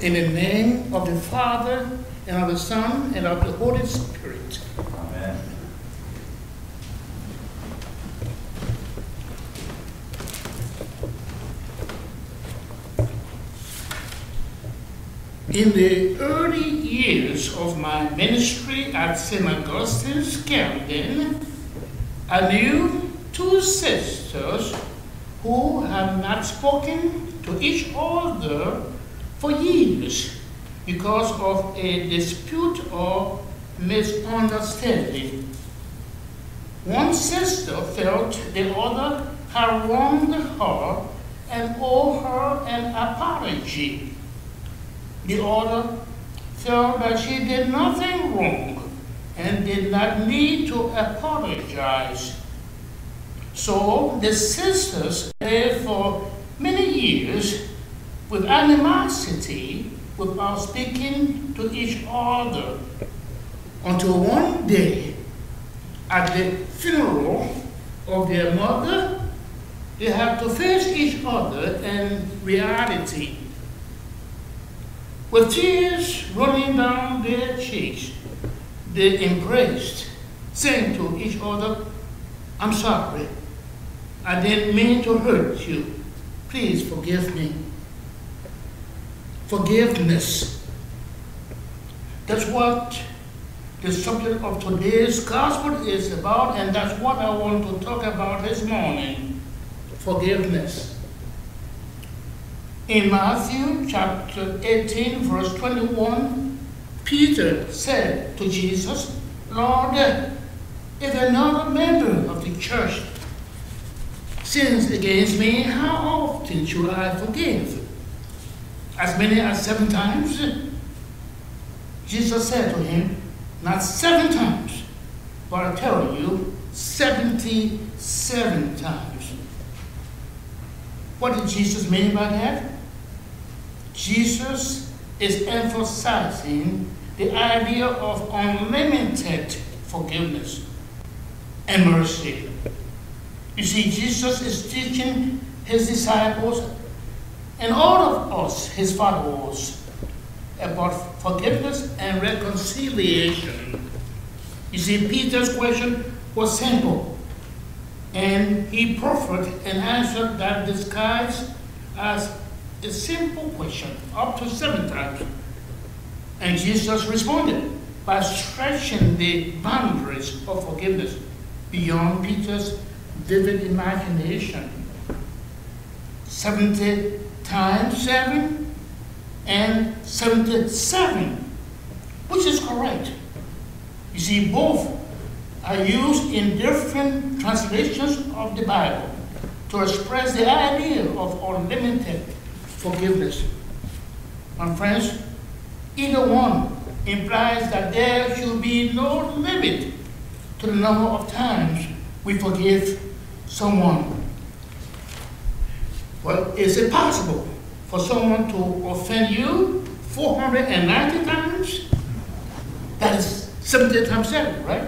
In the name of the Father, and of the Son, and of the Holy Spirit. Amen. In the early years of my ministry at St. Augustine's, Camden, I knew two sisters who had not spoken to each other for years because of a dispute or misunderstanding. One sister felt the other had wronged her and owed her an apology. The other felt that she did nothing wrong and did not need to apologize. So the sisters lived for many years with animosity without speaking to each other, until one day at the funeral of their mother, they had to face each other in reality. With tears running down their cheeks, they embraced, saying to each other, "I'm sorry. I didn't mean to hurt you. Please forgive me." Forgiveness. That's what the subject of today's gospel is about, and that's what I want to talk about this morning. Forgiveness. In Matthew chapter 18, verse 21, Peter said to Jesus, "Lord, if another member of the church sins against me, how often should I forgive? As many as 7 times?" Jesus said to him, "Not 7 times, but I tell you, 77 times. What did Jesus mean by that? Jesus is emphasizing the idea of unlimited forgiveness and mercy. You see, Jesus is teaching his disciples and all of us, his followers, about forgiveness and reconciliation. You see, Peter's question was simple, and he proffered an answer that disguised as a simple question, up to 7 times. And Jesus responded by stretching the boundaries of forgiveness beyond Peter's vivid imagination. 70 times 7 and 77, which is correct. You see, both are used in different translations of the Bible to express the idea of unlimited forgiveness. My friends, either one implies that there should be no limit to the number of times we forgive someone. Well, is it possible for someone to offend you 490 times? That is 70 times 7, right?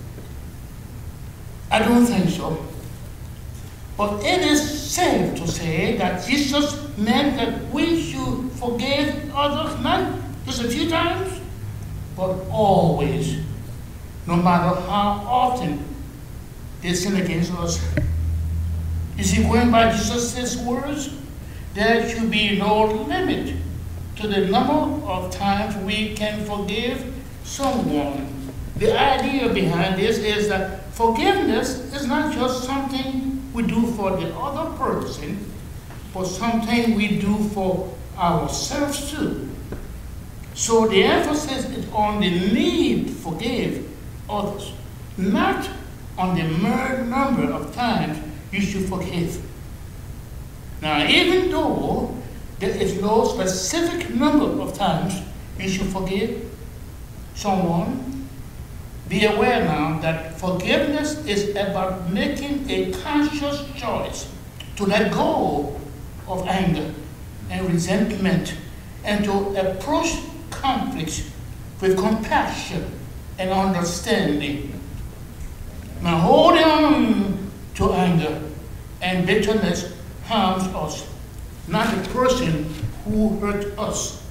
I don't think so. But it is safe to say that Jesus meant that we should forgive others not just a few times, but always, no matter how often they sin against us. You see, going by Jesus' words, there should be no limit to the number of times we can forgive someone. The idea behind this is that forgiveness is not just something we do for the other person, but something we do for ourselves too. So the emphasis is on the need to forgive others, not on the mere number of times you should forgive. Now, even though there is no specific number of times you should forgive someone, be aware now that forgiveness is about making a conscious choice to let go of anger and resentment and to approach conflicts with compassion and understanding. Now, holding on to anger and bitterness harms us, not the person who hurt us.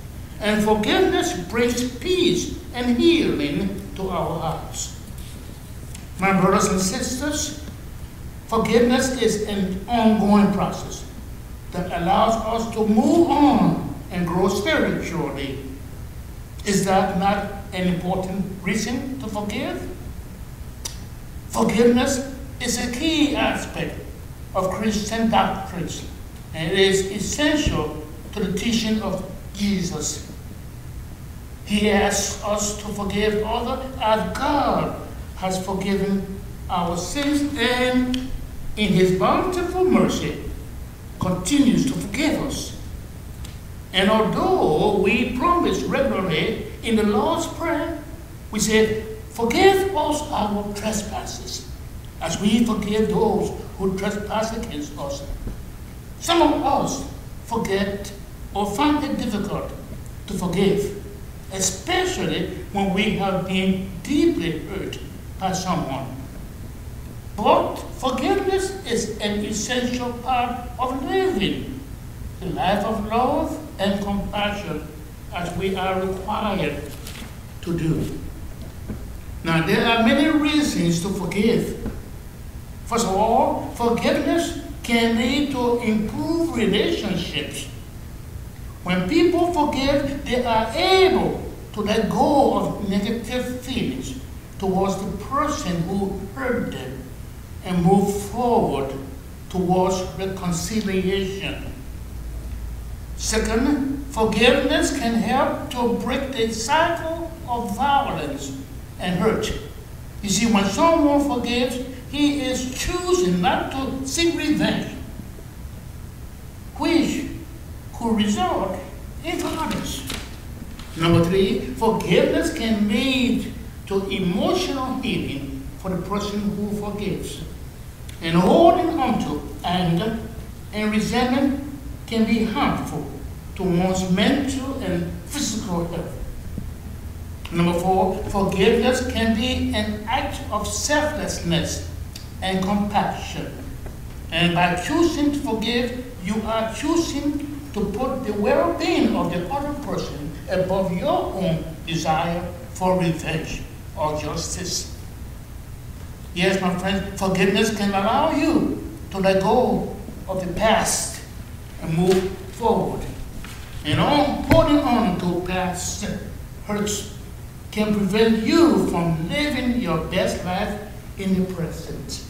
And forgiveness brings peace and healing to our hearts. My brothers and sisters, forgiveness is an ongoing process that allows us to move on and grow spiritually. Is that not an important reason to forgive? Forgiveness is a key aspect of Christian doctrines, and it is essential to the teaching of Jesus. He asks us to forgive others as God has forgiven our sins, and in his bountiful mercy continues to forgive us. And although we promise regularly in the Lord's Prayer, we say, forgive us our trespasses, as we forgive those who trespass against us. Some of us forget or find it difficult to forgive, especially when we have been deeply hurt by someone. But forgiveness is an essential part of living the life of love and compassion as we are required to do. Now, there are many reasons to forgive. First of all, forgiveness can lead to improved relationships. When people forgive, they are able to let go of negative feelings towards the person who hurt them and move forward towards reconciliation. Second, forgiveness can help to break the cycle of violence and hurt. You see, when someone forgives, he is choosing not to seek revenge, which could result in violence. Number three, forgiveness can lead to emotional healing for the person who forgives. And holding on to anger and resentment can be harmful to one's mental and physical health. Number four, forgiveness can be an act of selflessness and compassion. And by choosing to forgive, you are choosing to put the well-being of the other person above your own desire for revenge or justice. Yes, my friend, forgiveness can allow you to let go of the past and move forward. And holding on to past hurts can prevent you from living your best life in the present.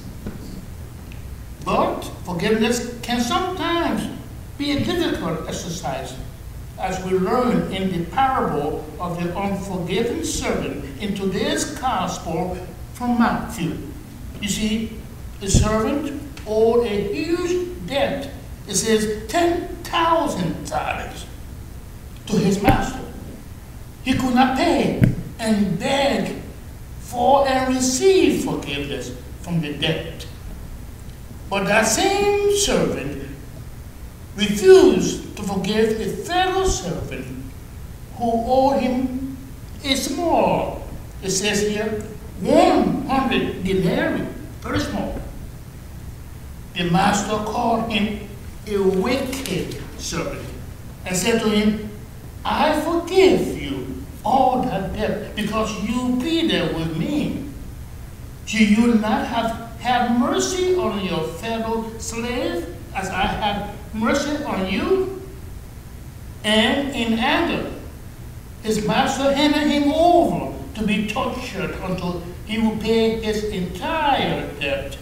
But forgiveness can sometimes be a difficult exercise, as we learn in the parable of the unforgiven servant in today's gospel from Matthew. You see, the servant owed a huge debt. It says 10,000 talents to his master. He could not pay and begged for and received forgiveness from the debt. But that same servant refused to forgive a fellow servant who owed him a small, it says here, 100 denarii, very small. The master called him a wicked servant and said to him, I forgive you all that debt because you pleaded with me. Do you not have mercy on your fellow slave as I have mercy on you? And in anger, his master handed him over to be tortured until he would pay his entire debt.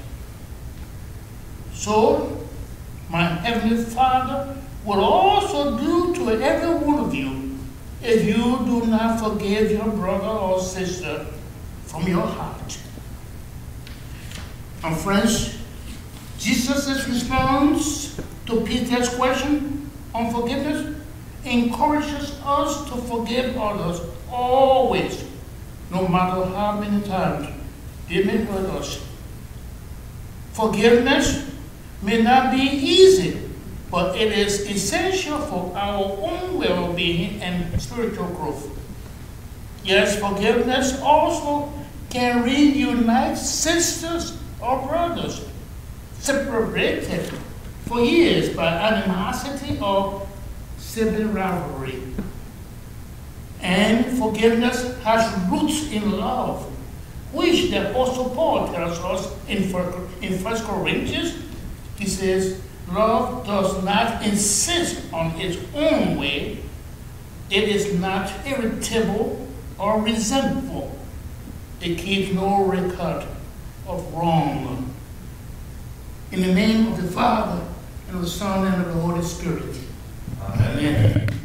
So, my heavenly Father will also do to every one of you if you do not forgive your brother or sister from your heart. And friends, Jesus' response to Peter's question on forgiveness encourages us to forgive others always, no matter how many times they may hurt us. Forgiveness may not be easy, but it is essential for our own well-being and spiritual growth. Yes, forgiveness also can reunite sisters or brothers separated for years by animosity or sibling rivalry. And forgiveness has roots in love, which the Apostle Paul tells us in 1 Corinthians. He says, love does not insist on its own way. It is not irritable or resentful. It keeps no record of wrong. In the name of the Father, and of the Son, and of the Holy Spirit. Amen.